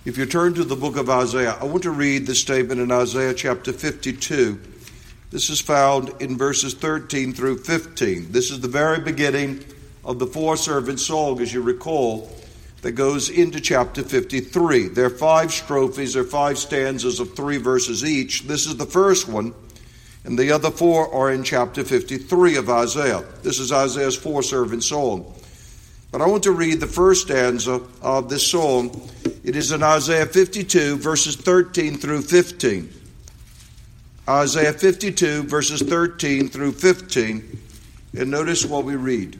If you turn to the book of Isaiah, I want to read the statement in Isaiah chapter 52. This is found in verses 13 through 15. This is the very beginning of the four-servant song, as you recall, that goes into chapter 53. There are 5 strophes, or 5 stanzas of 3 verses each. This is the first one, and the other 4 are in chapter 53 of Isaiah. This is Isaiah's four-servant song. But I want to read the first stanza of this song. It is in Isaiah 52, verses 13 through 15. Isaiah 52, verses 13 through 15. And notice what we read.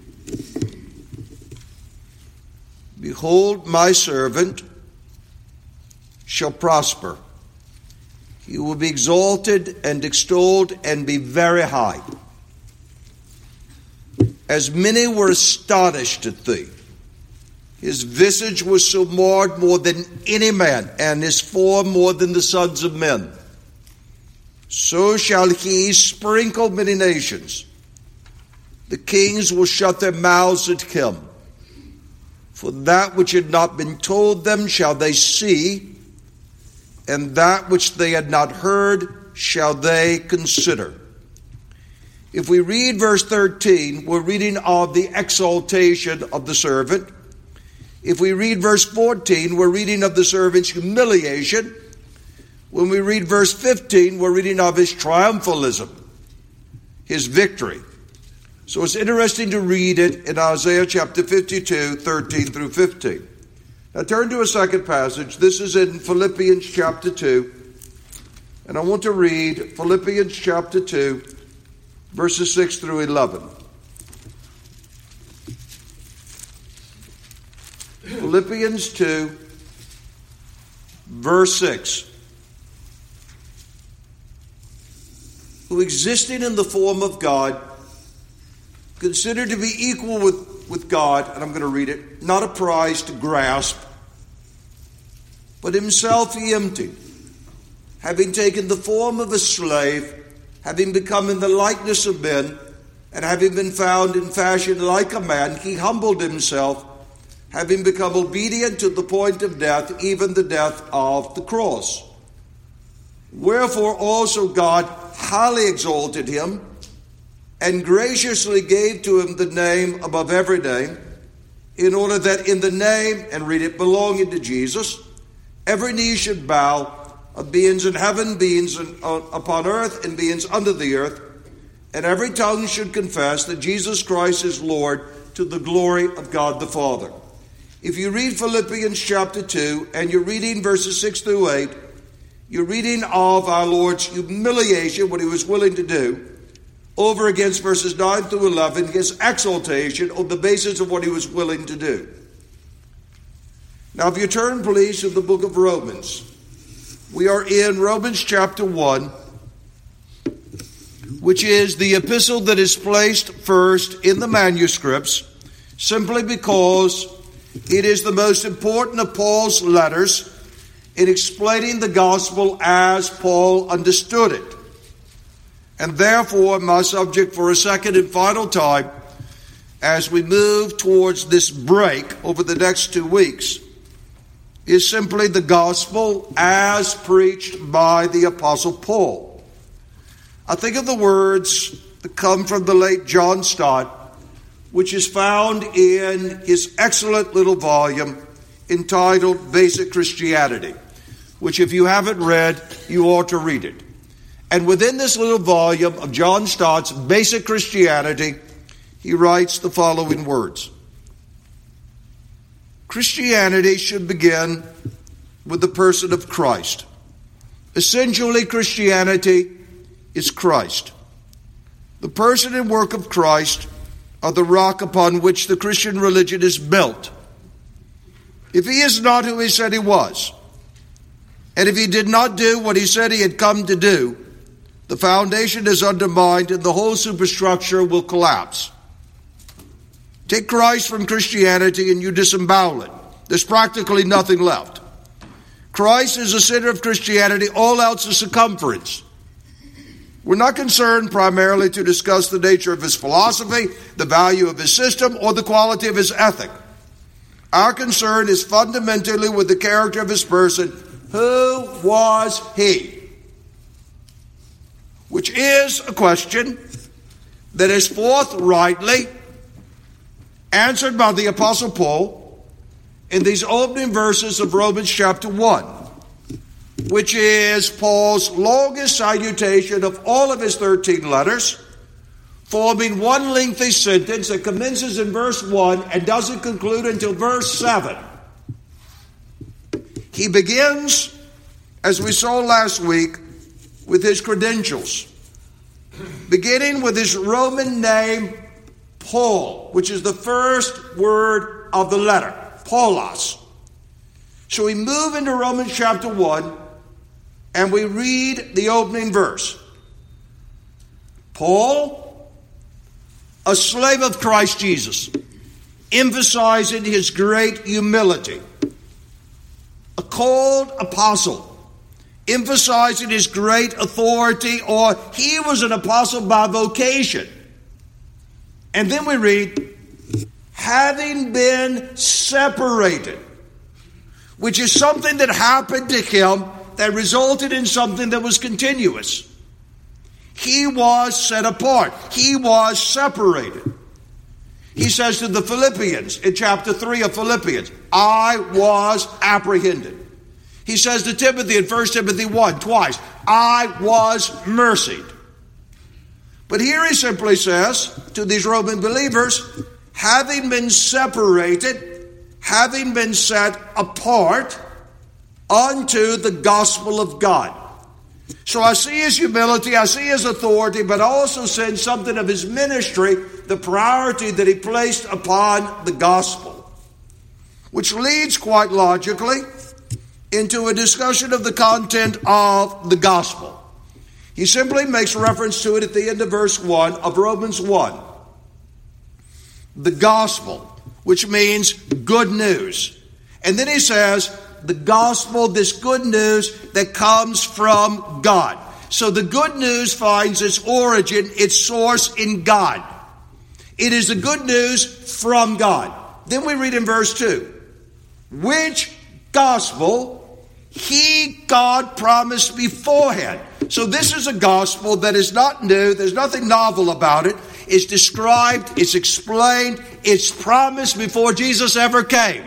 Behold, my servant shall prosper. He will be exalted and extolled and be very high. As many were astonished at thee. His visage was so marred more than any man, and his form more than the sons of men. So shall he sprinkle many nations. The kings will shut their mouths at him. For that which had not been told them shall they see, and that which they had not heard shall they consider. If we read verse 13, we're reading of the exaltation of the servant. If we read verse 14, we're reading of the servant's humiliation. When we read verse 15, we're reading of his triumphalism, his victory. So it's interesting to read it in Isaiah chapter 52, 13 through 15. Now turn to a second passage. This is in Philippians chapter 2. And I want to read Philippians chapter 2, verses 6 through 11. Philippians 2, verse 6. Who existing in the form of God, considered to be equal with God, and I'm going to read it, not a prize to grasp, but himself he emptied, having taken the form of a slave, having become in the likeness of men, and having been found in fashion like a man, he humbled himself, having become obedient to the point of death, even the death of the cross. Wherefore also God highly exalted him, and graciously gave to him the name above every name, in order that in the name, and read it, belonging to Jesus, every knee should bow, of beings in heaven, beings upon earth, and beings under the earth, and every tongue should confess that Jesus Christ is Lord, to the glory of God the Father. If you read Philippians chapter 2, and you're reading verses 6 through 8, you're reading of our Lord's humiliation, what he was willing to do, over against verses 9 through 11, his exaltation on the basis of what he was willing to do. Now, if you turn, please, to the book of Romans. We are in Romans chapter 1, which is the epistle that is placed first in the manuscripts, simply because it is the most important of Paul's letters in explaining the gospel as Paul understood it. And therefore, my subject for a second and final time, as we move towards this break over the next 2 weeks, is simply the gospel as preached by the Apostle Paul. I think of the words that come from the late John Stott, which is found in his excellent little volume entitled Basic Christianity, which if you haven't read, you ought to read it. And within this little volume of John Stott's Basic Christianity, he writes the following words. Christianity should begin with the person of Christ. Essentially, Christianity is Christ. The person and work of Christ are the rock upon which the Christian religion is built. If he is not who he said he was, and if he did not do what he said he had come to do, the foundation is undermined and the whole superstructure will collapse. Take Christ from Christianity and you disembowel it. There's practically nothing left. Christ is the center of Christianity, all else is circumference. We're not concerned primarily to discuss the nature of his philosophy, the value of his system, or the quality of his ethic. Our concern is fundamentally with the character of his person. Who was he? Which is a question that is forthrightly answered by the Apostle Paul in these opening verses of Romans chapter 1, which is Paul's longest salutation of all of his 13 letters, forming one lengthy sentence that commences in verse 1 and doesn't conclude until verse 7. He begins, as we saw last week, with his credentials, beginning with his Roman name, Paul, which is the first word of the letter, Paulos. So we move into Romans chapter 1, and we read the opening verse. Paul, a slave of Christ Jesus, emphasizing his great humility. A called apostle, emphasizing his great authority, or he was an apostle by vocation. And then we read, having been separated, which is something that happened to him that resulted in something that was continuous. He was set apart. He was separated. He says to the Philippians in chapter 3 of Philippians, I was apprehended. He says to Timothy in 1 Timothy 1 twice, I was mercied. But here he simply says to these Roman believers, having been separated, having been set apart unto the gospel of God. So I see his humility, I see his authority, but I also sense something of his ministry, the priority that he placed upon the gospel, which leads quite logically into a discussion of the content of the gospel. He simply makes reference to it at the end of verse 1 of Romans 1. The gospel, which means good news. And then he says, the gospel, this good news that comes from God. So the good news finds its origin, its source in God. It is the good news from God. Then we read in verse 2, which gospel he, God, promised beforehand. So this is a gospel that is not new. There's nothing novel about it. It's described, it's explained, it's promised before Jesus ever came.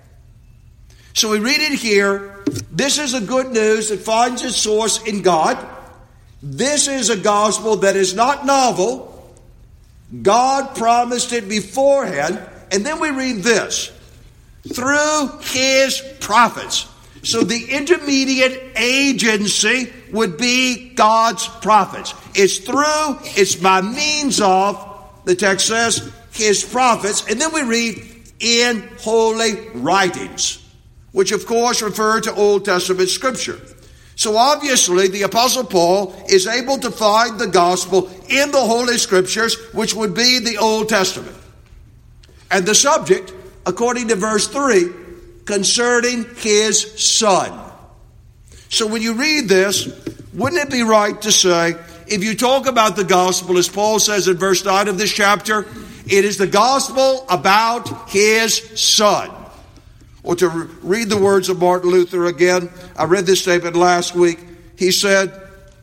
So we read it here. This is a good news that finds its source in God. This is a gospel that is not novel. God promised it beforehand. And then we read this. Through his prophets. So the intermediate agency would be God's prophets. It's through, it's by means of, the text says, his prophets. And then we read, in holy writings, which of course refer to Old Testament scripture. So obviously the Apostle Paul is able to find the gospel in the Holy Scriptures, which would be the Old Testament. And the subject, according to verse 3, concerning his son. So when you read this, wouldn't it be right to say, if you talk about the gospel, as Paul says in verse 9 of this chapter, it is the gospel about his son. Or to read the words of Martin Luther again, I read this statement last week. He said,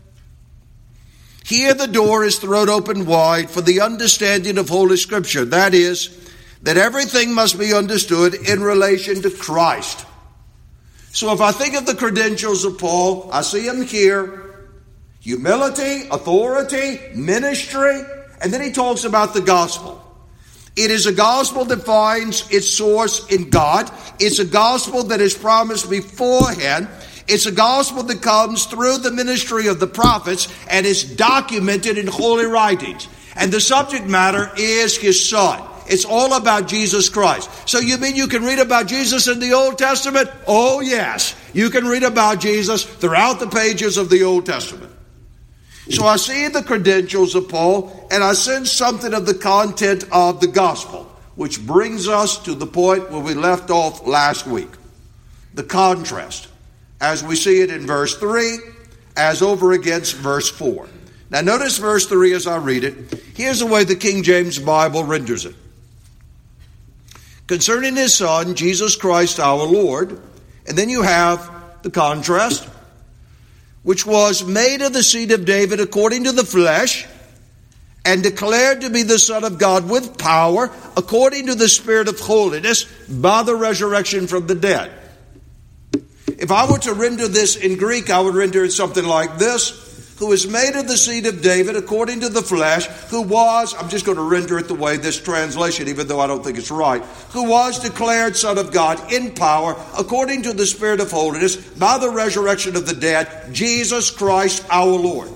here the door is thrown open wide for the understanding of Holy Scripture. That is, that everything must be understood in relation to Christ. So if I think of the credentials of Paul, I see him here. Humility, authority, ministry, and then he talks about the gospel. It is a gospel that finds its source in God. It's a gospel that is promised beforehand. It's a gospel that comes through the ministry of the prophets and is documented in holy writings. And the subject matter is his son. It's all about Jesus Christ. So you mean you can read about Jesus in the Old Testament? Oh yes, you can read about Jesus throughout the pages of the Old Testament. So I see the credentials of Paul, and I sense something of the content of the gospel, which brings us to the point where we left off last week. The contrast, as we see it in verse 3, as over against verse 4. Now notice verse 3 as I read it. Here's the way the King James Bible renders it. concerning his Son, Jesus Christ our Lord. And then you have the contrast, which was made of the seed of David according to the flesh, and declared to be the Son of God with power, according to the Spirit of holiness, by the resurrection from the dead. If I were to render this in Greek, I would render it something like this. Who is made of the seed of David according to the flesh, who was, I'm just going to render it the way this translation, even though I don't think it's right, who was declared Son of God in power according to the Spirit of holiness by the resurrection of the dead, Jesus Christ our Lord.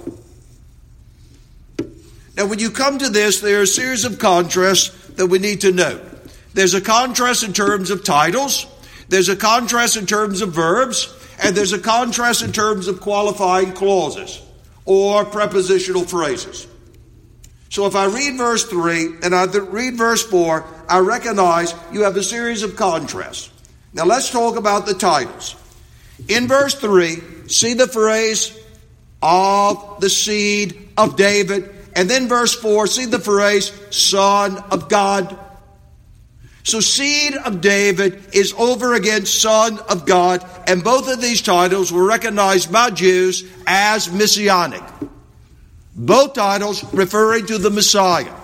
Now when you come to this, there are a series of contrasts that we need to note. There's a contrast in terms of titles, there's a contrast in terms of verbs, and there's a contrast in terms of qualifying clauses or prepositional phrases. So if I read verse 3 and I read verse 4, I recognize you have a series of contrasts. Now let's talk about the titles. In verse 3, see the phrase, of the seed of David. And then verse 4, see the phrase, Son of God. So seed of David is over against Son of God, and both of these titles were recognized by Jews as messianic. Both titles referring to the Messiah.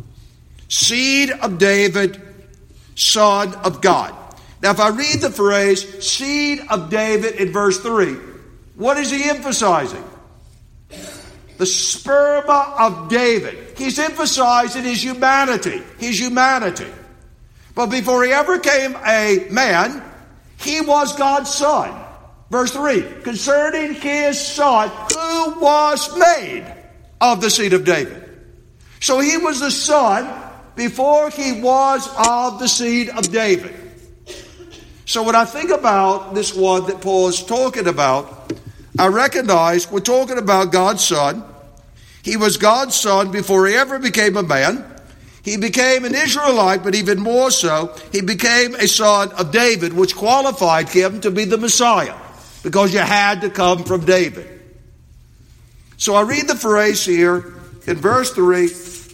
Seed of David, Son of God. Now if I read the phrase, seed of David in verse 3, what is he emphasizing? The sperma of David. He's emphasizing his humanity. But before he ever came a man, he was God's son. Verse 3, concerning his Son, who was made of the seed of David. So he was the Son before he was of the seed of David. So when I think about this one that Paul is talking about, I recognize we're talking about God's Son. He was God's Son before he ever became a man. He became an Israelite, but even more so, he became a son of David, which qualified him to be the Messiah, because you had to come from David. So I read the phrase here in verse 3,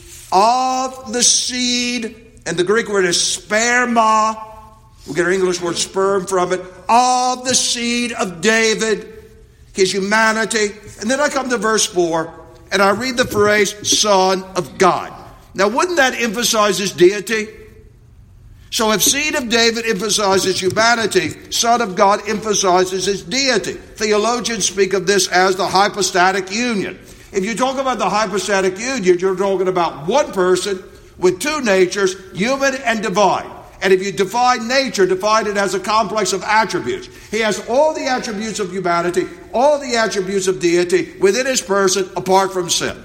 of the seed, and the Greek word is sperma. We get our English word sperm from it. Of the seed of David, his humanity. And then I come to verse 4, and I read the phrase, Son of God. Now, wouldn't that emphasize his deity? So if seed of David emphasizes humanity, Son of God emphasizes his deity. Theologians speak of this as the hypostatic union. If you talk about the hypostatic union, you're talking about one person with two natures, human and divine. And if you define nature, define it as a complex of attributes. He has all the attributes of humanity, all the attributes of deity within his person apart from sin.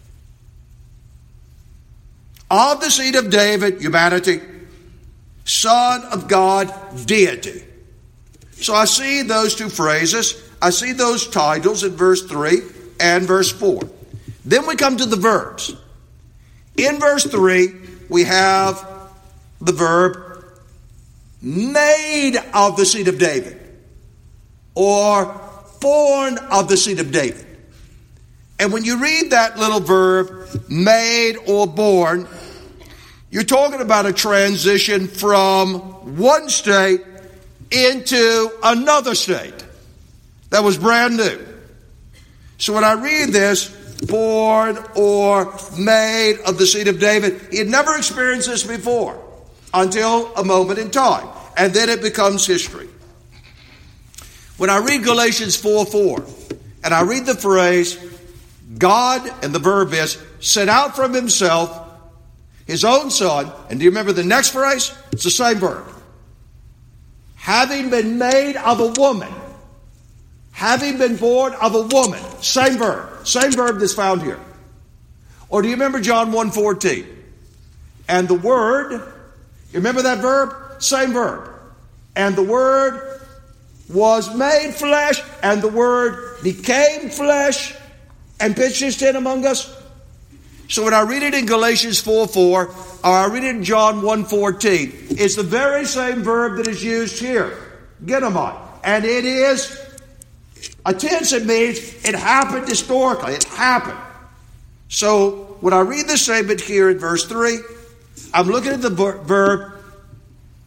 Of the seed of David, humanity. Son of God, deity. So I see those two phrases. I see those titles in verse 3 and verse 4. Then we come to the verbs. In verse 3, we have the verb made of the seed of David, or born of the seed of David. And when you read that little verb, made or born, you're talking about a transition from one state into another state that was brand new. So when I read this, born or made of the seed of David, he had never experienced this before until a moment in time. And then it becomes history. When I read Galatians 4:4, and I read the phrase, God, and the verb is, sent out from himself his own son, and do you remember the next phrase? It's the same verb. Having been made of a woman, having been born of a woman, same verb that's found here. Or do you remember John 1:14? And the Word, you remember that verb? Same verb. And the Word was made flesh, and the Word became flesh and pitched his tent among us. So when I read it in Galatians 4:4, or I read it in John 1:14, it's the very same verb that is used here, genomai. And it is a tense. It means it happened historically. It happened. So when I read the statement here in verse 3, I'm looking at the verb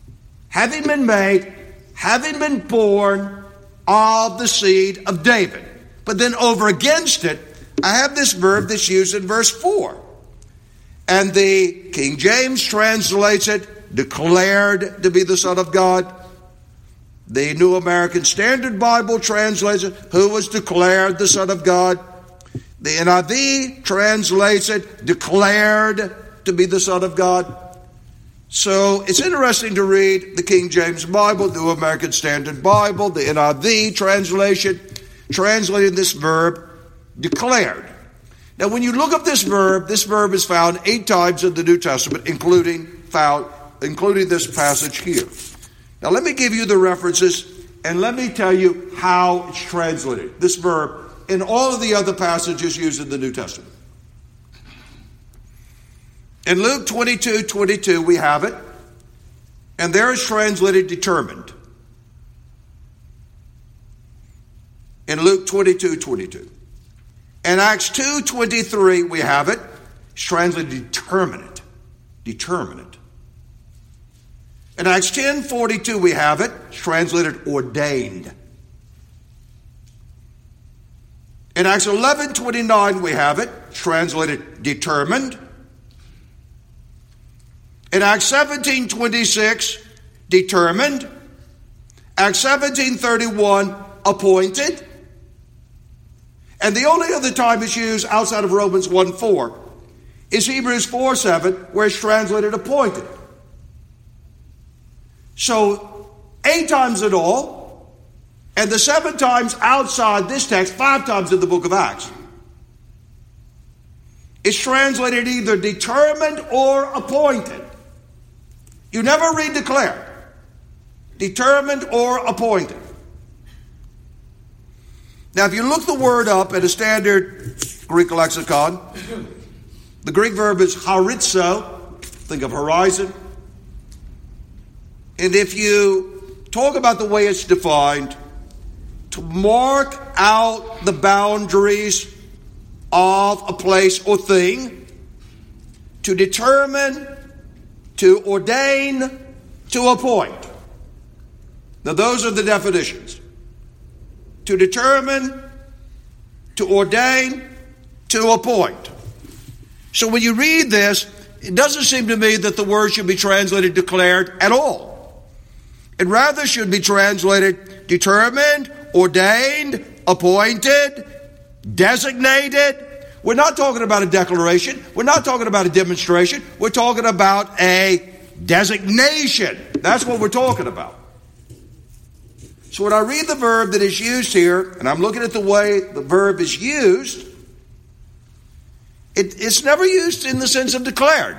having been made, having been born of the seed of David. But then over against it, I have this verb that's used in verse 4. And the King James translates it, declared to be the Son of God. The New American Standard Bible translates it, who was declared the Son of God. The NIV translates it, declared to be the Son of God. So it's interesting to read the King James Bible, the New American Standard Bible, the NIV translation, translating this verb, declared. Now when you look up this verb is found 8 times in the New Testament, including this passage here. Now let me give you the references, and let me tell you how it's translated, this verb, in all of the other passages used in the New Testament. In Luke 22:22, we have it, and there is translated determined. In Luke 22:22. In Acts 2:23, we have it. It's translated determinate. Determinate. In Acts 10:42, we have it. It's translated ordained. In Acts 11:29, we have it. It's translated determined. In Acts 17:26, determined. Acts 17:31, appointed. And the only other time it's used outside of Romans 1:4 is Hebrews 4:7, where it's translated appointed. So 8 times in all, and the 7 times outside this text, 5 times in the book of Acts, it's translated either determined or appointed. You never read declared. Determined or appointed. Now, if you look the word up at a standard Greek lexicon, the Greek verb is harizo. Think of horizon. And if you talk about the way it's defined, to mark out the boundaries of a place or thing, to determine, to ordain, to appoint. Now, those are the definitions. To determine, to ordain, to appoint. So when you read this, it doesn't seem to me that the word should be translated declared at all. It rather should be translated determined, ordained, appointed, designated. We're not talking about a declaration. We're not talking about a demonstration. We're talking about a designation. That's what we're talking about. So when I read the verb that is used here, and I'm looking at the way the verb is used, it's never used in the sense of declared.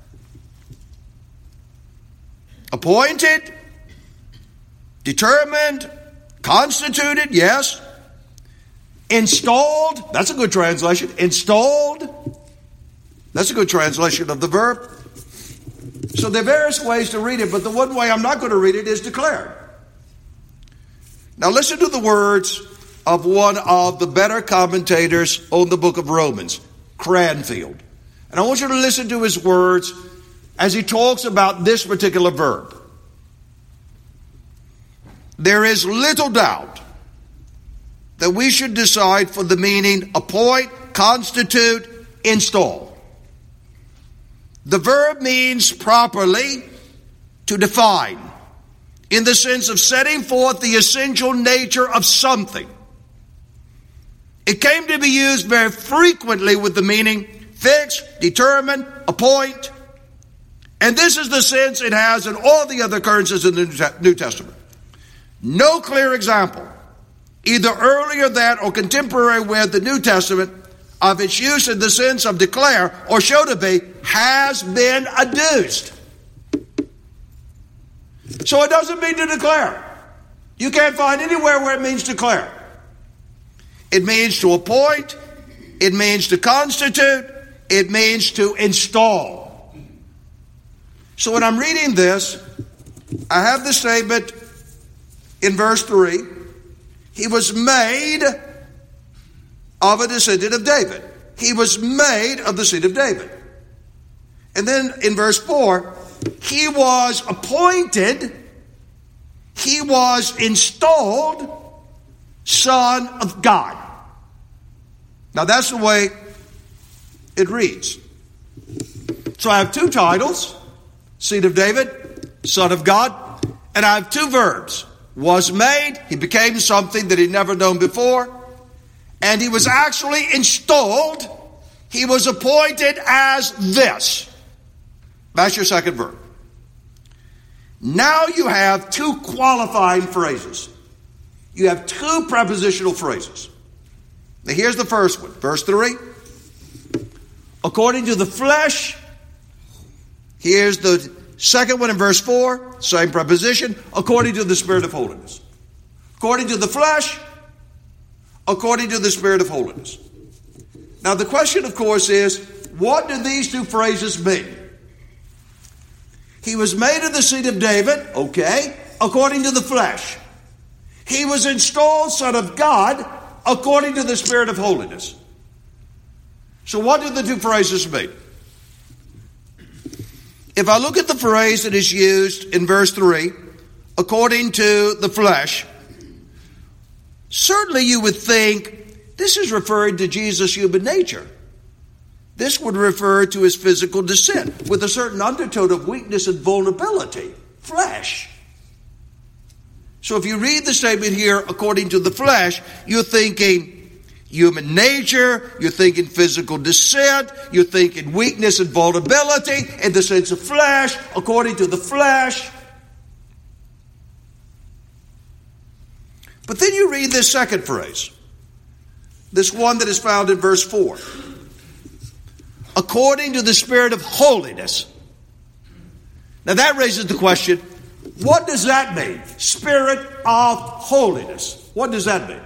Appointed, determined, constituted, yes. Installed, that's a good translation. Installed, that's a good translation of the verb. So there are various ways to read it, but the one way I'm not going to read it is declared. Now listen to the words of one of the better commentators on the book of Romans, Cranfield. And I want you to listen to his words as he talks about this particular verb. There is little doubt that we should decide for the meaning appoint, constitute, install. The verb means properly to define, in the sense of setting forth the essential nature of something. It came to be used very frequently with the meaning fix, determine, appoint. And this is the sense it has in all the other occurrences in the New Testament. No clear example, either earlier than or contemporary with the New Testament, of its use in the sense of declare or show to be, has been adduced. So it doesn't mean to declare. You can't find anywhere where it means declare. It means to appoint. It means to constitute. It means to install. So when I'm reading this, I have the statement in verse 3. He was made of a descendant of David. He was made of the seed of David. And then in verse 4, he was appointed he was installed Son of God. Now that's the way it reads. So I have two titles, seed of David, Son of God, and I have two verbs. Was made, he became something that he'd never known before, and he was actually installed, he was appointed as this. That's your second verb. Now you have two qualifying phrases. You have two prepositional phrases. Now here's the first one, verse 3. According to the flesh. Here's the second one in verse 4, same preposition, according to the Spirit of holiness. According to the flesh, according to the Spirit of holiness. Now the question, of course, is, what do these two phrases mean? He was made of the seed of David, okay, according to the flesh. He was installed Son of God, according to the Spirit of holiness. So what do the two phrases mean? If I look at the phrase that is used in verse 3, according to the flesh, certainly you would think this is referring to Jesus' human nature. This would refer to his physical descent with a certain undertone of weakness and vulnerability. Flesh. So if you read the statement here, according to the flesh, you're thinking human nature, you're thinking physical descent, you're thinking weakness and vulnerability in the sense of flesh, according to the flesh. But then you read this second phrase, this one that is found in verse 4. According to the Spirit of holiness. Now that raises the question, what does that mean? Spirit of holiness. What does that mean?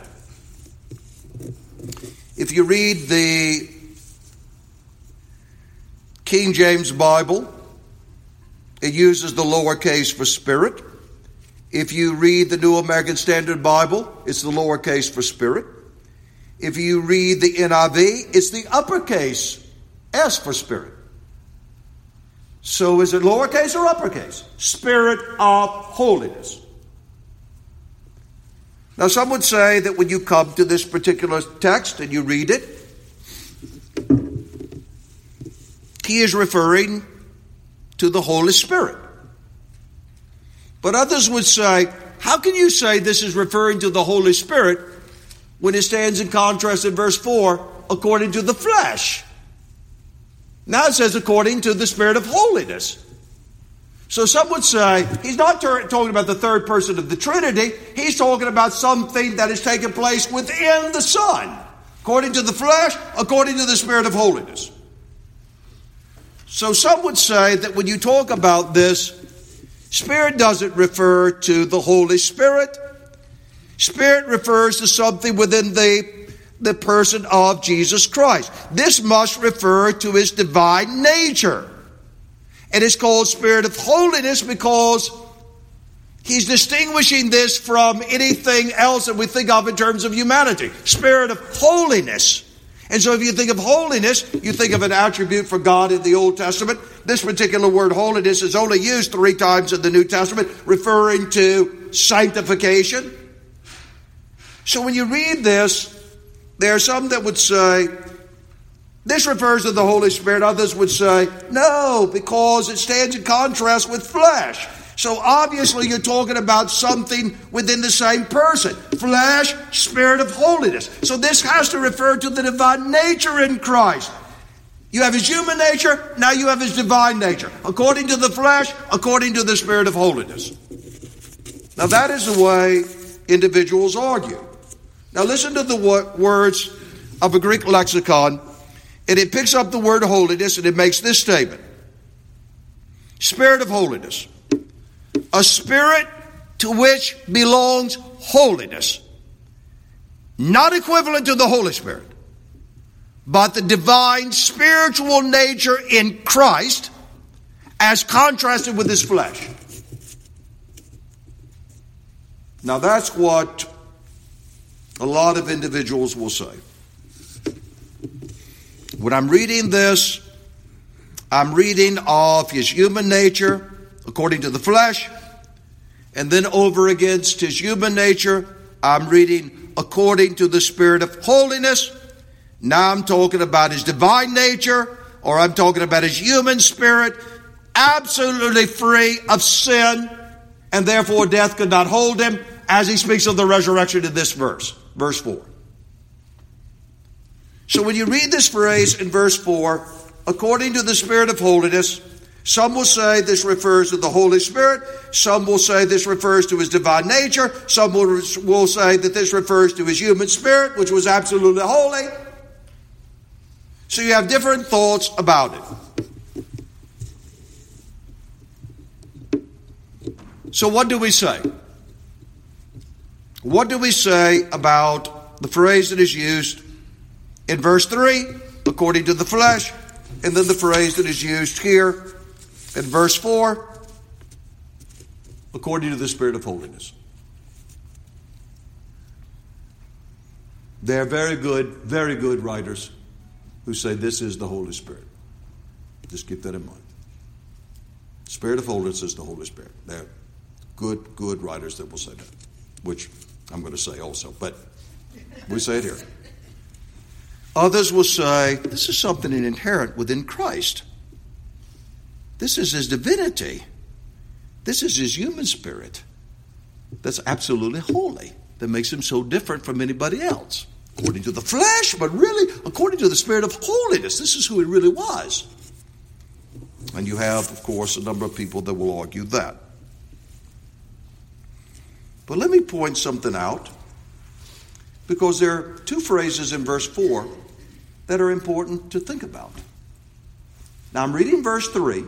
If you read the King James Bible, it uses the lowercase for spirit. If you read the New American Standard Bible, it's the lowercase for spirit. If you read the NIV, it's the uppercase S for spirit. So is it lowercase or uppercase? Spirit of holiness. Now some would say that when you come to this particular text and you read it, he is referring to the Holy Spirit. But others would say, how can you say this is referring to the Holy Spirit when it stands in contrast in verse 4, according to the flesh? Now it says according to the Spirit of holiness. So some would say he's not talking about the third person of the Trinity. He's talking about something that has taken place within the Son. According to the flesh, according to the Spirit of holiness. So some would say that when you talk about this, Spirit doesn't refer to the Holy Spirit. Spirit refers to something within the person of Jesus Christ. This must refer to his divine nature. And it's called Spirit of holiness because he's distinguishing this from anything else that we think of in terms of humanity. Spirit of holiness. And so if you think of holiness, you think of an attribute for God in the Old Testament. This particular word holiness is only used 3 times in the New Testament, referring to sanctification. So when you read this, there are some that would say, this refers to the Holy Spirit. Others would say, no, because it stands in contrast with flesh. So obviously you're talking about something within the same person. Flesh, Spirit of holiness. So this has to refer to the divine nature in Christ. You have his human nature, now you have his divine nature. According to the flesh, according to the Spirit of holiness. Now that is the way individuals argue. Now listen to the words of a Greek lexicon, and it picks up the word holiness and it makes this statement. Spirit of holiness. A spirit to which belongs holiness. Not equivalent to the Holy Spirit, but the divine spiritual nature in Christ as contrasted with his flesh. Now that's what a lot of individuals will say. When I'm reading this, I'm reading of his human nature according to the flesh, And then over against his human nature, I'm reading according to the Spirit of holiness. Now I'm talking about his divine nature, or I'm talking about his human spirit, absolutely free of sin, and therefore death could not hold him, as he speaks of the resurrection in this verse, verse 4. So when you read this phrase in verse 4, according to the Spirit of holiness, some will say this refers to the Holy Spirit. Some will say this refers to his divine nature. Some will say that this refers to his human spirit, which was absolutely holy. So you have different thoughts about it. So what do we say? What do we say about the phrase that is used in verse 3, according to the flesh, and then the phrase that is used here in verse 4, according to the Spirit of holiness? They are very good writers who say this is the Holy Spirit. Just keep that in mind. Spirit of holiness is the Holy Spirit. They're good writers that will say that, which I'm going to say also, but we say it here. Others will say this is something inherent within Christ. This is his divinity. This is his human spirit. That's absolutely holy. That makes him so different from anybody else. According to the flesh, but really according to the Spirit of holiness. This is who he really was. And you have, of course, a number of people that will argue that. But let me point something out, because there are two phrases in verse 4 that are important to think about. Now I'm reading verse 3.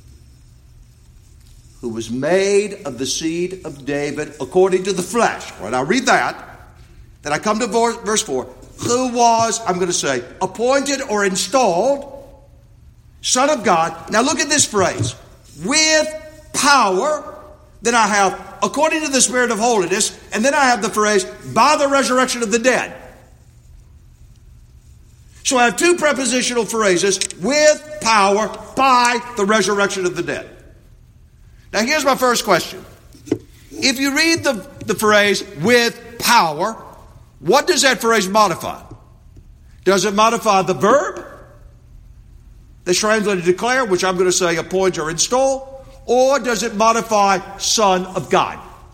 Who was made of the seed of David according to the flesh. Right, I'll read that. Then I come to verse 4. Who was, I'm going to say, appointed or installed Son of God. Now look at this phrase. With power. Then I have according to the Spirit of holiness. And then I have the phrase by the resurrection of the dead. So I have two prepositional phrases. With power, by the resurrection of the dead. Now here's my first question. If you read the phrase with power, what does that phrase modify? Does it modify the verb that's translated declare, which I'm going to say appoint or install, or does it modify Son of God?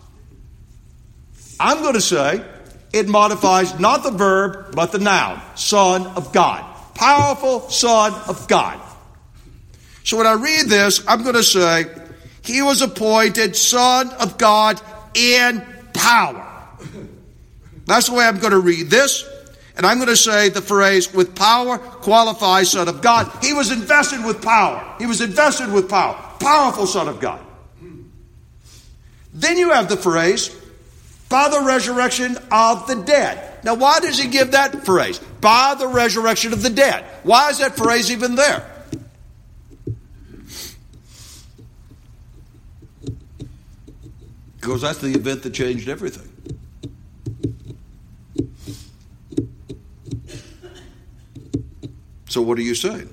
I'm going to say it modifies not the verb, but the noun, Son of God. Powerful Son of God. So when I read this, I'm going to say, he was appointed Son of God in power. That's the way I'm going to read this. And I'm going to say the phrase with power qualifies Son of God. He was invested with power. He was invested with power. Powerful Son of God. Then you have the phrase by the resurrection of the dead. Now why does he give that phrase? By the resurrection of the dead. Why is that phrase even there? Because that's the event that changed everything. So what are you saying?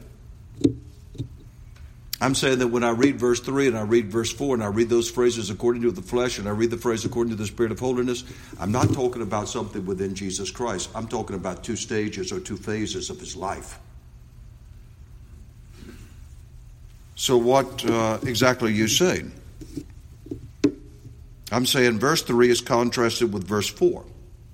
I'm saying that when I read verse 3 and I read verse 4 and I read those phrases according to the flesh and I read the phrase according to the Spirit of holiness, I'm not talking about something within Jesus Christ. I'm talking about two stages or two phases of his life. So what exactly are you saying? I'm saying verse 3 is contrasted with verse 4.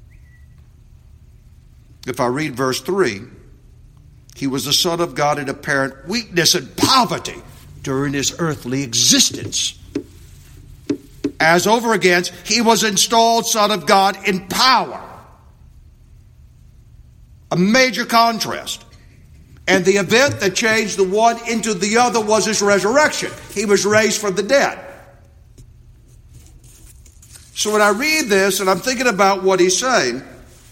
If I read verse 3, he was the Son of God in apparent weakness and poverty during his earthly existence. As over against, he was installed Son of God in power. A major contrast. And the event that changed the one into the other was his resurrection. He was raised from the dead. So when I read this and I'm thinking about what he's saying,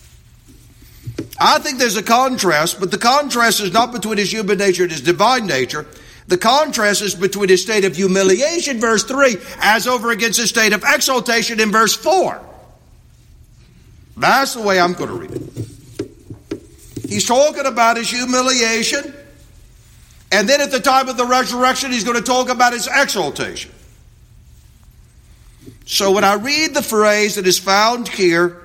I think there's a contrast, but the contrast is not between his human nature and his divine nature. The contrast is between his state of humiliation, verse 3, as over against his state of exaltation in verse 4. That's the way I'm going to read it. He's talking about his humiliation, and then at the time of the resurrection, he's going to talk about his exaltation. So when I read the phrase that is found here,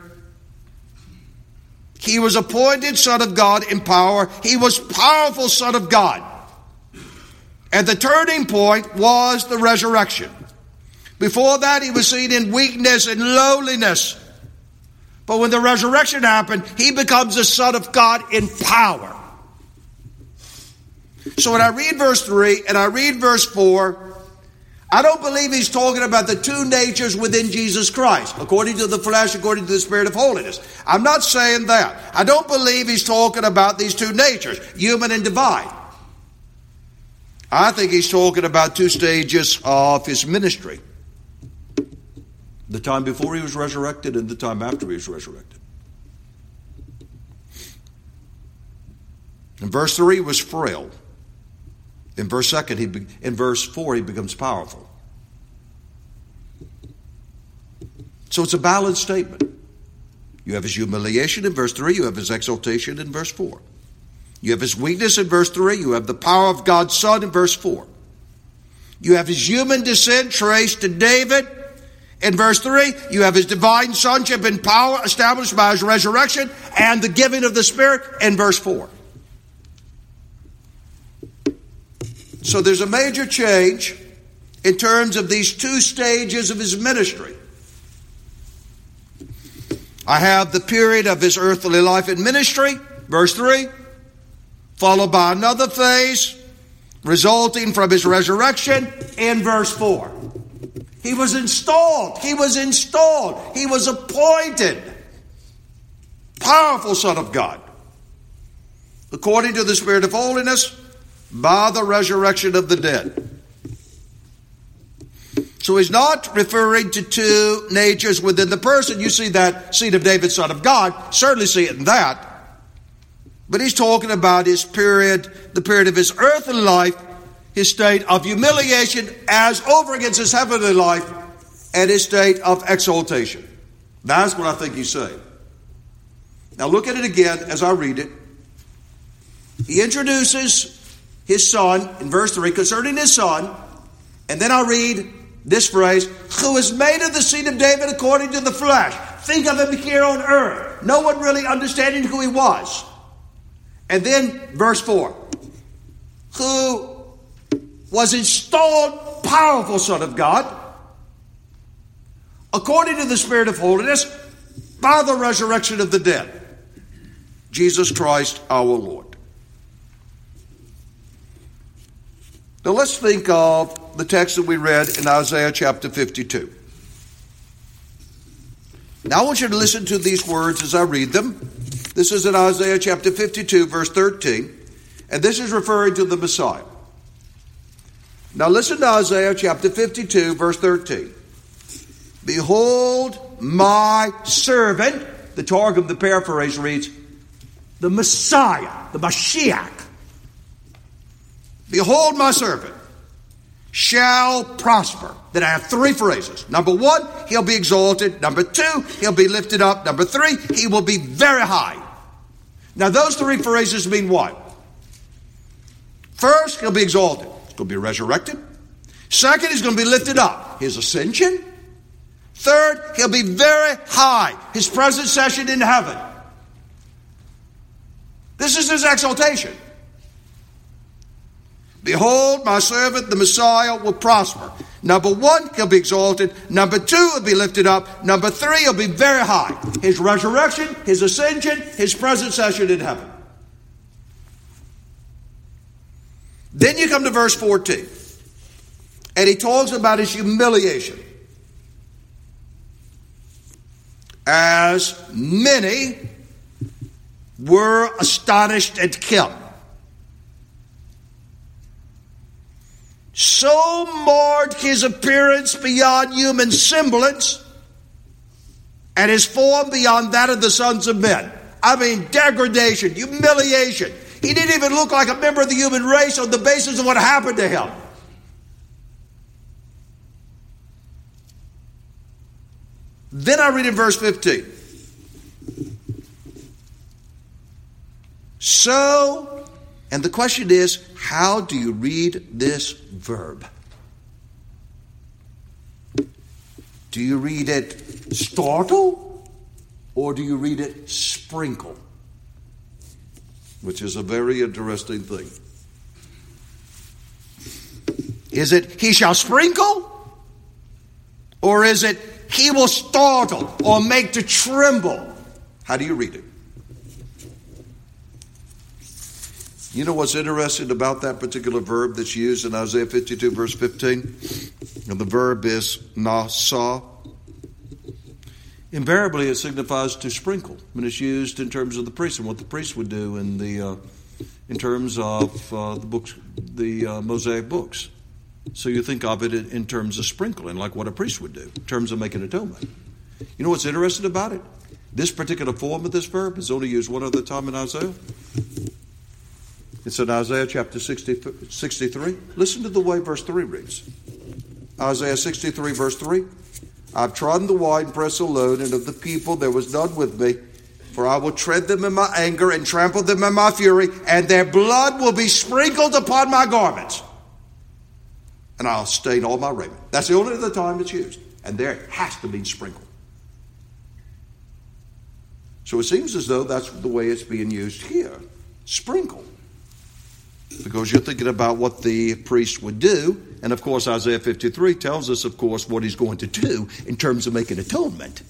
he was appointed Son of God in power. He was powerful Son of God. And the turning point was the resurrection. Before that, he was seen in weakness and lowliness. But when the resurrection happened, he becomes the Son of God in power. So when I read verse 3 and I read verse 4, I don't believe he's talking about the two natures within Jesus Christ, according to the flesh, according to the Spirit of holiness. I'm not saying that. I don't believe he's talking about these two natures, human and divine. I think he's talking about two stages of his ministry. The time before he was resurrected and the time after he was resurrected. In verse 3, he was frail. In verse 4, he becomes powerful. So it's a balanced statement. You have his humiliation in verse 3. You have his exaltation in verse 4. You have his weakness in verse 3. You have the power of God's Son in verse 4. You have his human descent traced to David in verse 3. You have his divine sonship and power established by his resurrection and the giving of the Spirit in verse 4. So there's a major change in terms of these two stages of his ministry. I have the period of his earthly life and ministry, verse 3, followed by another phase resulting from his resurrection in verse 4. He was installed. He was installed. He was appointed. Powerful Son of God. According to the Spirit of holiness, by the resurrection of the dead. So he's not referring to two natures within the person. You see that seed of David, Son of God. Certainly see it in that. But he's talking about his period, the period of his earthly life, his state of humiliation as over against his heavenly life, and his state of exaltation. That's what I think he's saying. Now look at it again as I read it. He introduces his Son in verse 3 concerning his Son, and then I read this phrase, who is made of the seed of David according to the flesh. Think of him here on earth. No one really understanding who he was. And then verse 4, who was installed powerful Son of God according to the Spirit of holiness by the resurrection of the dead. Jesus Christ our Lord. Now let's think of the text that we read in Isaiah chapter 52. Now I want you to listen to these words as I read them. This is in Isaiah chapter 52, verse 13. And this is referring to the Messiah. Now listen to Isaiah chapter 52, verse 13. Behold my servant. The Targum, the paraphrase reads, the Messiah, the Mashiach. Behold my servant shall prosper. Then I have three phrases. Number 1, he'll be exalted. Number 2, he'll be lifted up. Number 3, he will be very high. Now those three phrases mean what? First, he'll be exalted. He's going to be resurrected. Second, he's going to be lifted up. His ascension. Third, he'll be very high. His present session in heaven. This is his exaltation. Behold, my servant, the Messiah, will prosper. Number 1, he'll be exalted. Number 2, he'll be lifted up. Number 3, he'll be very high. His resurrection, his ascension, his present session in heaven. Then you come to verse 14. And he talks about his humiliation. As many were astonished at him. So marred his appearance beyond human semblance, and his form beyond that of the sons of men. I mean, degradation, humiliation. He didn't even look like a member of the human race on the basis of what happened to him. Then I read in verse 15. So, and the question is, how do you read this verb? Do you read it startle or do you read it sprinkle? Which is a very interesting thing. Is it he shall sprinkle? Or is it he will startle or make to tremble? How do you read it? You know what's interesting about that particular verb that's used in Isaiah 52 verse 15? And the verb is nasa. Invariably it signifies to sprinkle when it's used in terms of the priest and what the priest would do in terms of the books, the Mosaic books. So you think of it in terms of sprinkling, like what a priest would do, in terms of making atonement. You know what's interesting about it? This particular form of this verb is only used one other time in Isaiah. It's in Isaiah chapter 63. Listen to the way verse 3 reads. Isaiah 63 verse 3. I've trodden the winepress alone, and of the people there was none with me. For I will tread them in my anger and trample them in my fury, and their blood will be sprinkled upon my garments. And I'll stain all my raiment. That's the only other time it's used. And there it has to mean sprinkle. So it seems as though that's the way it's being used here. Sprinkle. Because you're thinking about what the priest would do. And of course, Isaiah 53 tells us, of course, what he's going to do in terms of making atonement.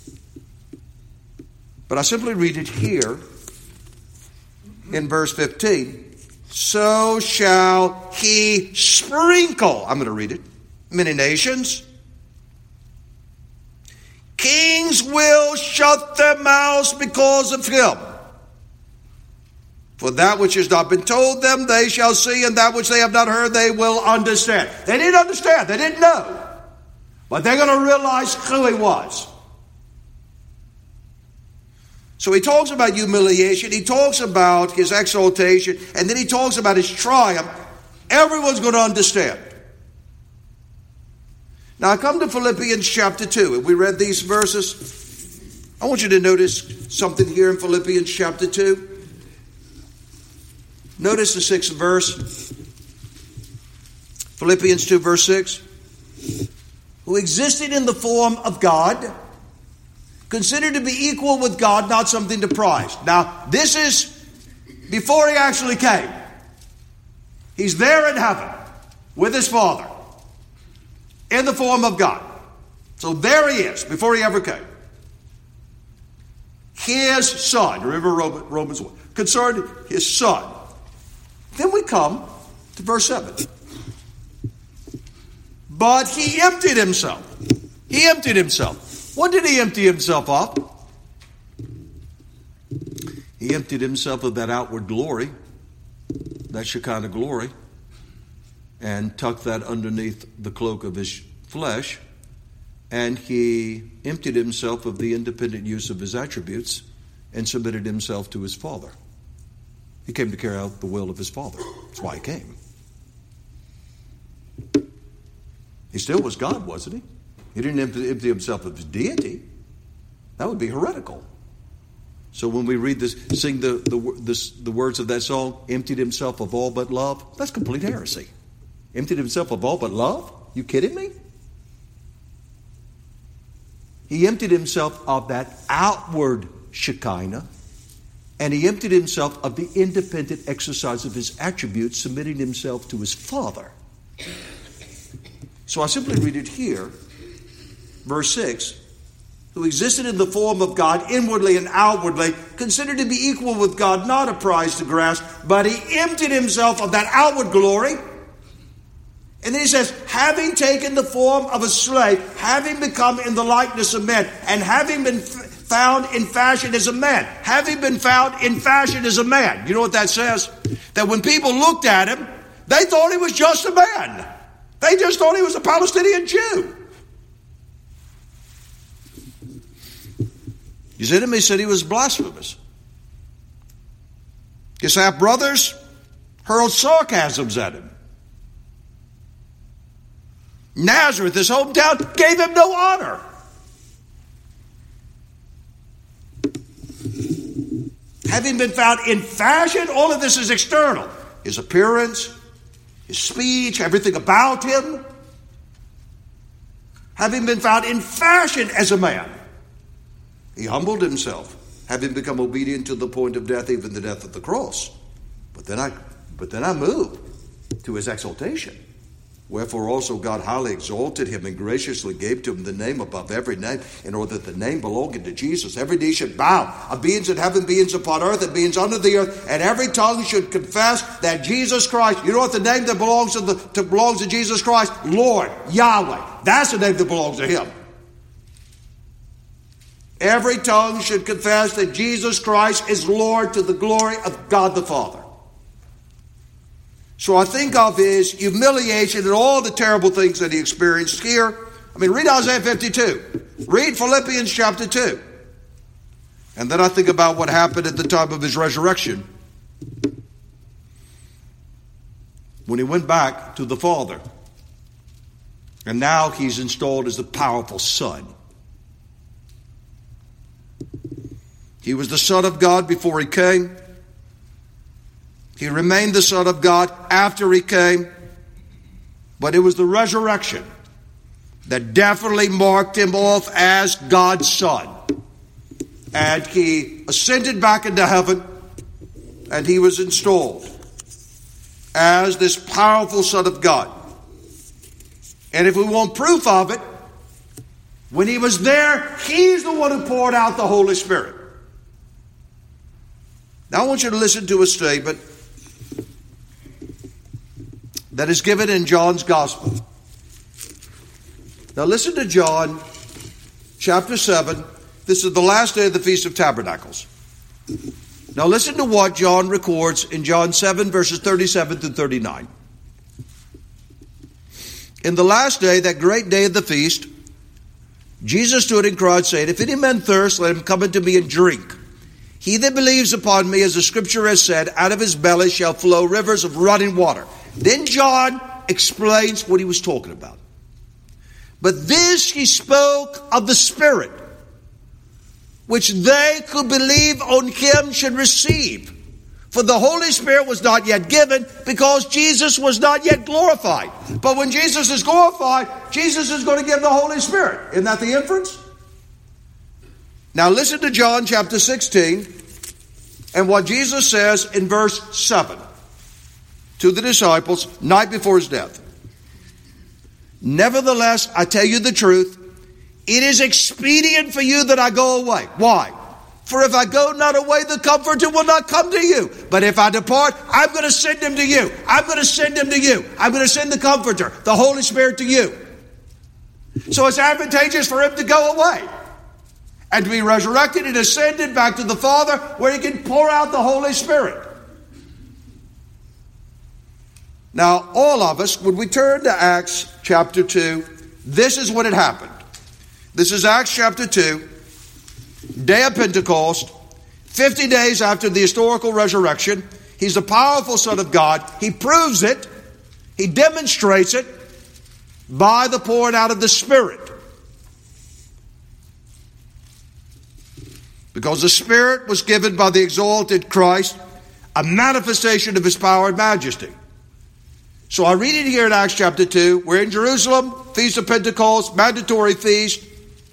But I simply read it here in verse 15. So shall he sprinkle. I'm going to read it. Many nations. Kings will shut their mouths because of him. For that which has not been told them, they shall see, and that which they have not heard, they will understand. They didn't understand. They didn't know. But they're going to realize who he was. So he talks about humiliation. He talks about his exaltation. And then he talks about his triumph. Everyone's going to understand. Now I come to Philippians chapter 2. If we read these verses, I want you to notice something here in Philippians chapter 2. Notice the 6th verse. Philippians 2 verse 6. Who existed in the form of God, considered to be equal with God, not something to prize. Now, this is before he actually came. He's there in heaven with his Father in the form of God. So there he is before he ever came. His Son, remember Romans 1, concerned his Son. Then we come to verse 7. But he emptied himself. He emptied himself. What did he empty himself of? He emptied himself of that outward glory, that Shekinah glory, and tucked that underneath the cloak of his flesh. And he emptied himself of the independent use of his attributes and submitted himself to his Father. He came to carry out the will of his Father. That's why he came. He still was God, wasn't he? He didn't empty himself of his deity. That would be heretical. So when we read this, sing the words of that song, emptied himself of all but love, that's complete heresy. Emptied himself of all but love? You kidding me? He emptied himself of that outward Shekinah, and he emptied himself of the independent exercise of his attributes, submitting himself to his Father. So I simply read it here, verse 6, who existed in the form of God inwardly and outwardly, considered to be equal with God, not a prize to grasp, but he emptied himself of that outward glory. And then he says, having taken the form of a slave, having become in the likeness of men, and having been found in fashion as a man. Having been found in fashion as a man. You know what that says? That when people looked at him, they thought he was just a man. They just thought he was a Palestinian Jew. His enemies said he was blasphemous. His half-brothers hurled sarcasms at him. Nazareth, his hometown, gave him no honor. Having been found in fashion, all of this is external. His appearance, his speech, everything about him. having been found in fashion as a man, he humbled himself, having become obedient to the point of death, even the death of the cross. But then I move to his exaltation. Wherefore also God highly exalted him and graciously gave to him the name above every name, in order that the name belonging to Jesus, every knee should bow, of beings in heaven, beings upon earth, and beings under the earth, and every tongue should confess that Jesus Christ, you know what the name that belongs to Jesus Christ? Lord, Yahweh. That's the name that belongs to him. Every tongue should confess that Jesus Christ is Lord, to the glory of God the Father. So I think of his humiliation and all the terrible things that he experienced here. I mean, read Isaiah 52. Read Philippians chapter 2. And then I think about what happened at the time of his resurrection, when he went back to the Father. And now he's installed as the powerful Son. He was the Son of God before he came. He remained the Son of God after he came. But it was the resurrection that definitely marked him off as God's Son. And he ascended back into heaven, and he was installed as this powerful Son of God. And if we want proof of it, when he was there, he's the one who poured out the Holy Spirit. Now I want you to listen to a statement that is given in John's Gospel. Now listen to John chapter 7. This is the last day of the Feast of Tabernacles. Now listen to what John records in John 7 verses 37 through 39. In the last day, that great day of the feast, Jesus stood and cried, saying, If any man thirst, let him come unto me and drink. He that believes upon me, as the scripture has said, out of his belly shall flow rivers of running water. Then John explains what he was talking about. But this he spoke of the Spirit, which they who believe on him should receive. For the Holy Spirit was not yet given, because Jesus was not yet glorified. But when Jesus is glorified, Jesus is going to give the Holy Spirit. Isn't that the inference? Now listen to John chapter 16 and what Jesus says in verse 7 to the disciples night before his death. Nevertheless, I tell you the truth, it is expedient for you that I go away. Why? For if I go not away, the Comforter will not come to you. But if I depart, I'm going to send him to you. I'm going to send him to you. I'm going to send the Comforter, the Holy Spirit, to you. So it's advantageous for him to go away and to be resurrected and ascended back to the Father, where he can pour out the Holy Spirit. Now, all of us, when we turn to Acts chapter 2, this is what had happened. This is Acts chapter 2, day of Pentecost, 50 days after the historical resurrection. He's the powerful Son of God. He proves it. He demonstrates it by the pouring out of the Spirit. Because the Spirit was given by the exalted Christ, a manifestation of his power and majesty. So I read it here in Acts chapter 2. We're in Jerusalem, Feast of Pentecost, mandatory feast.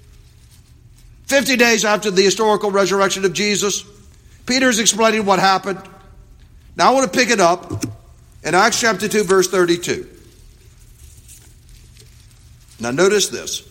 50 days after the historical resurrection of Jesus. Peter's explaining what happened. Now I want to pick it up in Acts chapter 2, verse 32. Now notice this.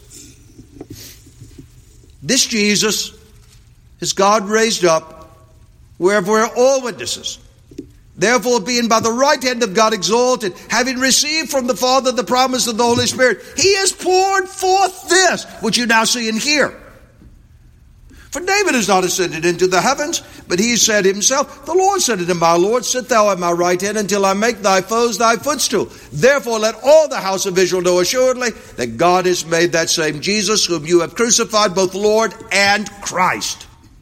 This Jesus is God raised up, whereof we're all witnesses. Therefore, being by the right hand of God exalted, having received from the Father the promise of the Holy Spirit, he has poured forth this, which you now see and hear. For David has not ascended into the heavens, but he said himself, The Lord said unto my Lord, Sit thou at my right hand until I make thy foes thy footstool. Therefore let all the house of Israel know assuredly that God has made that same Jesus, whom you have crucified, both Lord and Christ.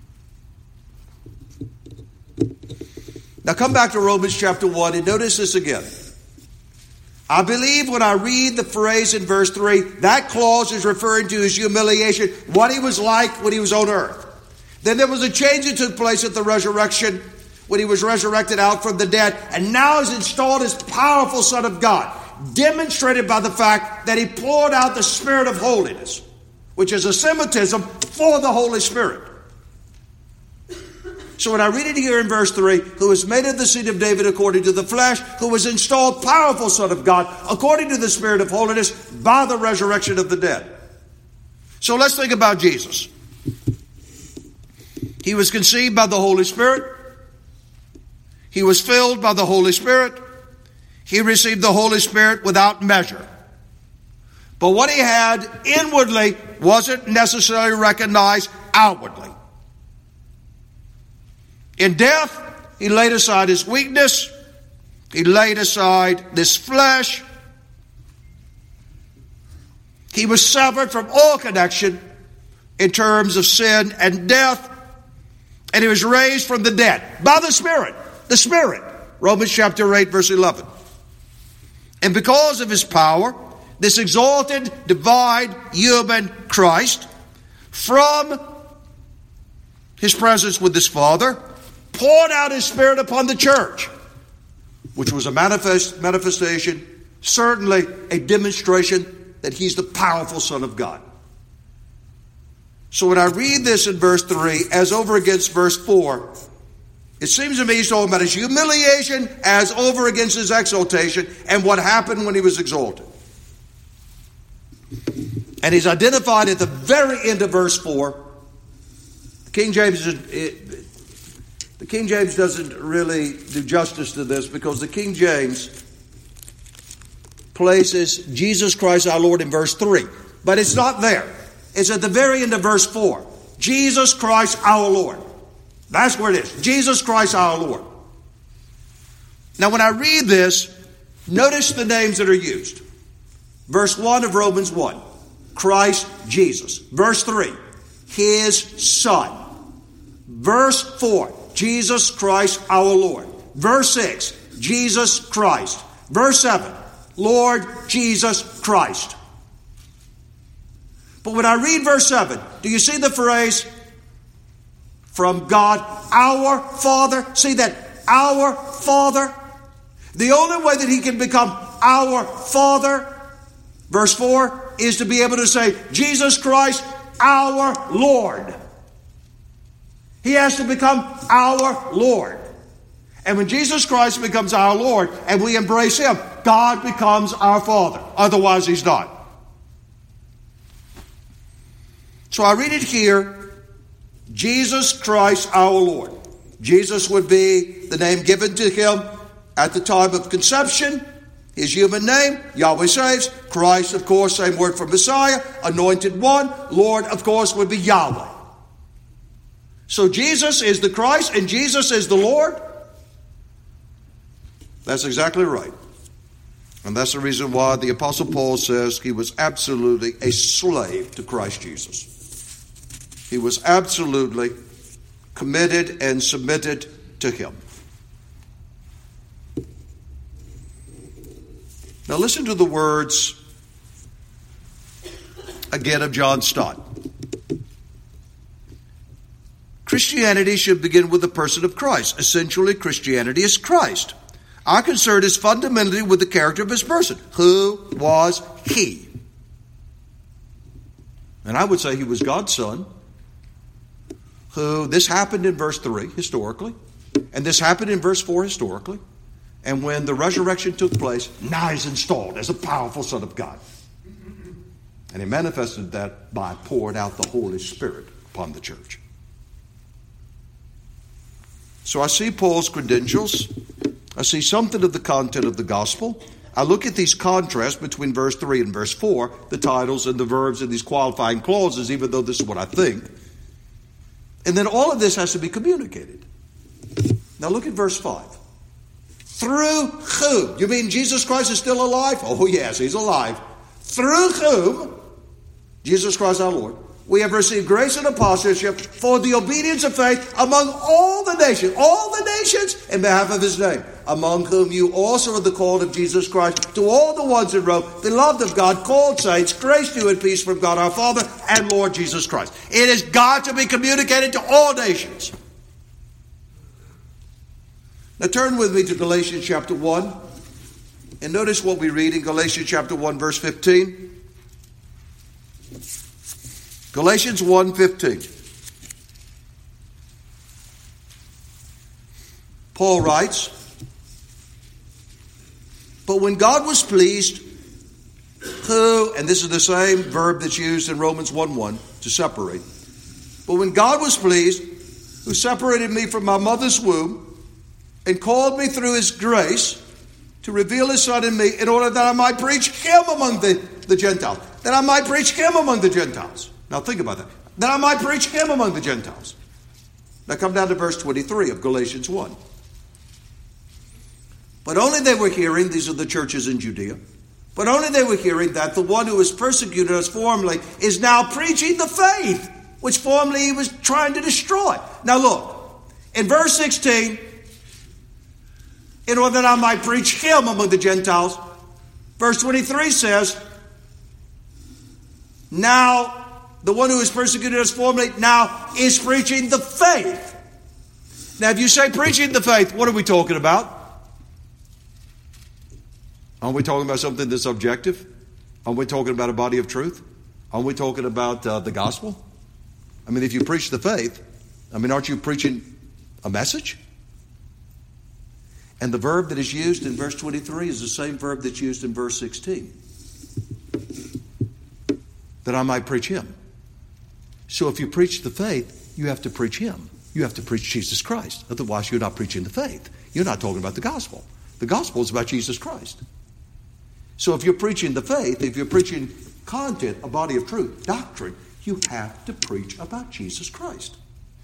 Now come back to Romans chapter 1 and notice this again. I believe when I read the phrase in verse 3, that clause is referring to his humiliation, what he was like when he was on earth. Then there was a change that took place at the resurrection, when he was resurrected out from the dead, and now is installed as powerful Son of God. demonstrated by the fact that he poured out the Spirit of holiness, which is a Semitism for the Holy Spirit. So when I read it here in verse 3, who is made of the seed of David according to the flesh, who was installed powerful Son of God according to the Spirit of holiness by the resurrection of the dead. So let's think about Jesus. He was conceived by the Holy Spirit. He was filled by the Holy Spirit. He received the Holy Spirit without measure. But what he had inwardly wasn't necessarily recognized outwardly. In death, he laid aside his weakness. He laid aside this flesh. He was severed from all connection in terms of sin and death. And he was raised from the dead by the Spirit. The Spirit. Romans chapter 8, verse 11. And because of his power, this exalted, divine, human Christ, from his presence with his Father, poured out his Spirit upon the church, which was a manifestation, certainly a demonstration that he's the powerful Son of God. So when I read this in verse 3, as over against verse 4, it seems to me he's talking about his humiliation as over against his exaltation and what happened when he was exalted. And he's identified at the very end of verse 4. The King James doesn't really do justice to this, because the King James places Jesus Christ our Lord in verse 3. But it's not there. It's at the very end of verse 4. Jesus Christ our Lord. That's where it is. Jesus Christ our Lord. Now when I read this, notice the names that are used. Verse 1 of Romans 1. Christ Jesus. Verse 3. His Son. Verse 4. Jesus Christ our Lord. Verse 6. Jesus Christ. Verse 7. Lord Jesus Christ. But when I read verse 7, do you see the phrase, from God our Father? See that? Our Father. The only way that he can become our Father, verse 4, is to be able to say, Jesus Christ our Lord. He has to become our Lord. And when Jesus Christ becomes our Lord and we embrace him, God becomes our Father. Otherwise, he's not. So I read it here, Jesus Christ our Lord. Jesus would be the name given to him at the time of conception. His human name, Yahweh saves. Christ, of course, same word for Messiah. Anointed one. Lord, of course, would be Yahweh. So Jesus is the Christ and Jesus is the Lord. That's exactly right. And that's the reason why the Apostle Paul says he was absolutely a slave to Christ Jesus. He was absolutely committed and submitted to him. Now listen to the words again of John Stott. Christianity should begin with the person of Christ. Essentially, Christianity is Christ. Our concern is fundamentally with the character of his person. Who was he? And I would say he was God's Son. Who, this happened in verse 3 historically, and this happened in verse 4 historically, and when the resurrection took place, now he's installed as a powerful Son of God. And he manifested that by pouring out the Holy Spirit upon the church. So I see Paul's credentials. I see something of the content of the gospel. I look at these contrasts between verse 3 and verse 4, the titles and the verbs and these qualifying clauses, even though this is what I think. And then all of this has to be communicated. Now look at verse 5. Through whom? You mean Jesus Christ is still alive? Oh yes, he's alive. Through whom, Jesus Christ our Lord, we have received grace and apostleship for the obedience of faith among all the nations in behalf of his name, among whom you also are the called of Jesus Christ. To all the ones in Rome, beloved of God, called saints, grace to you and peace from God our Father and Lord Jesus Christ. It is God to be communicated to all nations. Now turn with me to Galatians chapter 1. And notice what we read in Galatians chapter 1, verse 15. Galatians 1:15. Paul writes, but when God was pleased, who, and this is the same verb that's used in Romans 1:1, to separate. But when God was pleased, who separated me from my mother's womb and called me through his grace to reveal his Son in me in order that I might preach him among the Gentiles. That I might preach him among the Gentiles. Now think about that. That I might preach him among the Gentiles. Now come down to verse 23 of Galatians 1. But only they were hearing, these are the churches in Judea, but only they were hearing that the one who was persecuted us formerly is now preaching the faith which formerly he was trying to destroy. Now look, in verse 16, in order that I might preach him among the Gentiles, verse 23 says, now the one who has persecuted us formerly now is preaching the faith. Now if you say preaching the faith, what are we talking about? Aren't we talking about something that's objective? Aren't we talking about a body of truth? Aren't we talking about the gospel? I mean, if you preach the faith, aren't you preaching a message? And the verb that is used in verse 23 is the same verb that's used in verse 16. That I might preach him. So if you preach the faith, you have to preach him. You have to preach Jesus Christ. Otherwise, you're not preaching the faith. You're not talking about the gospel. The gospel is about Jesus Christ. So if you're preaching the faith, if you're preaching content, a body of truth, doctrine, you have to preach about Jesus Christ.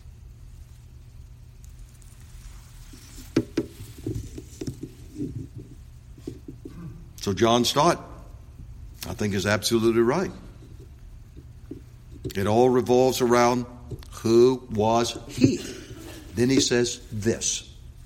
So John Stott, I think, is absolutely right. It all revolves around who was he. Then he says this.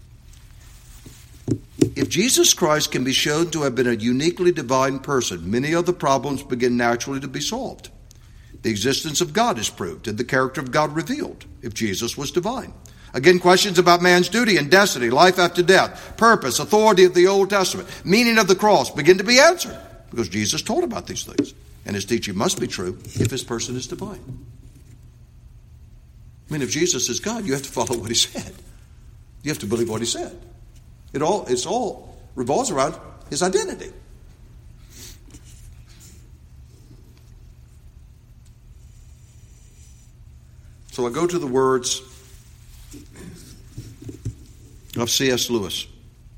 If Jesus Christ can be shown to have been a uniquely divine person, many other problems begin naturally to be solved. The existence of God is proved and the character of God revealed if Jesus was divine. Again, questions about man's duty and destiny, life after death, purpose, authority of the Old Testament, meaning of the cross begin to be answered because Jesus taught about these things. And his teaching must be true if his person is divine. If Jesus is God, you have to follow what he said. You have to believe what he said. It's all revolves around his identity. So I go to the words of C.S. Lewis.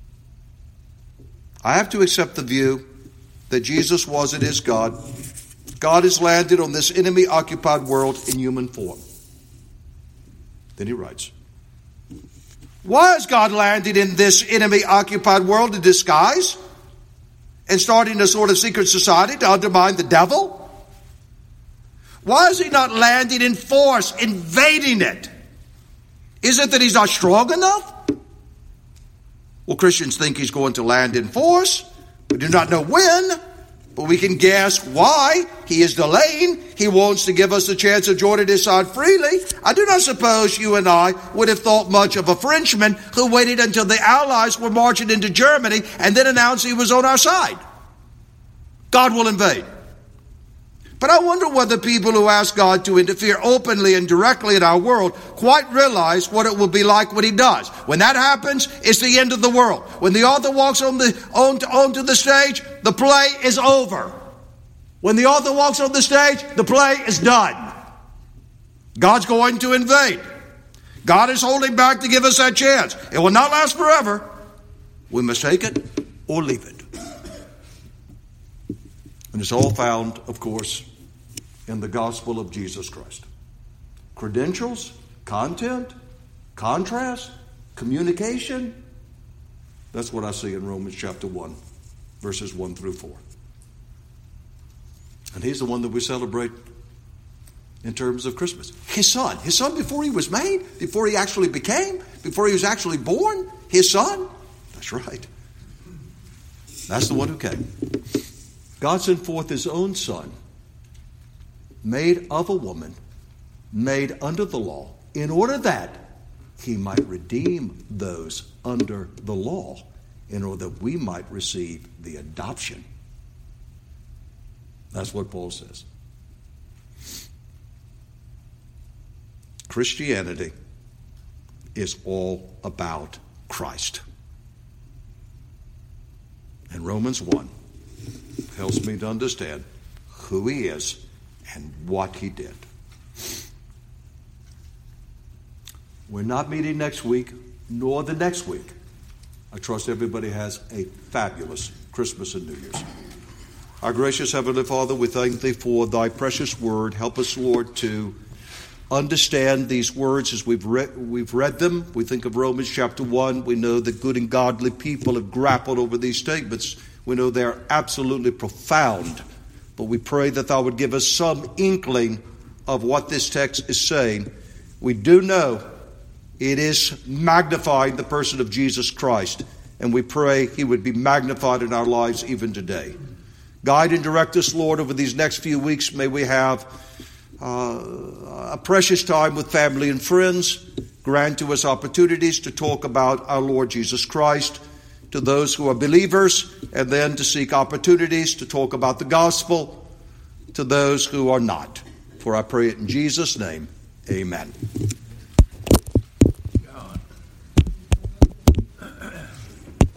I have to accept the view that Jesus was and is God. God has landed on this enemy-occupied world in human form. Then he writes, why has God landed in this enemy-occupied world in disguise and starting a sort of secret society to undermine the devil? Why is he not landing in force, invading it? Is it that he's not strong enough? Well, Christians think he's going to land in force. We do not know when, but we can guess why he is delaying. He wants to give us the chance of joining his side freely. I do not suppose you and I would have thought much of a Frenchman who waited until the Allies were marching into Germany and then announced he was on our side. God will invade. But I wonder whether people who ask God to interfere openly and directly in our world quite realize what it will be like when he does. When that happens, it's the end of the world. When the author walks onto the stage, the play is over. When the author walks on the stage, the play is done. God's going to invade. God is holding back to give us that chance. It will not last forever. We must take it or leave it. And it's all found, of course, in the gospel of Jesus Christ. Credentials, content, contrast, communication. That's what I see in Romans chapter 1, verses 1 through 4. And he's the one that we celebrate in terms of Christmas. His son before he was made, before he actually became, before he was actually born, his son. That's right. That's the one who came. God sent forth his own son, made of a woman, made under the law, in order that he might redeem those under the law in order that we might receive the adoption. That's what Paul says. Christianity is all about Christ. And Romans 1 helps me to understand who he is and what he did. We're not meeting next week, nor the next week. I trust everybody has a fabulous Christmas and New Year's. Our gracious Heavenly Father, we thank thee for thy precious word. Help us, Lord, to understand these words as we've read them. We think of Romans chapter 1. We know that good and godly people have grappled over these statements. We know they're absolutely profound. But we pray that thou would give us some inkling of what this text is saying. We do know it is magnifying the person of Jesus Christ. And we pray he would be magnified in our lives even today. Guide and direct us, Lord, over these next few weeks. May we have a precious time with family and friends. Grant to us opportunities to talk about our Lord Jesus Christ to those who are believers, and then to seek opportunities to talk about the gospel to those who are not. For I pray it in Jesus' name, amen.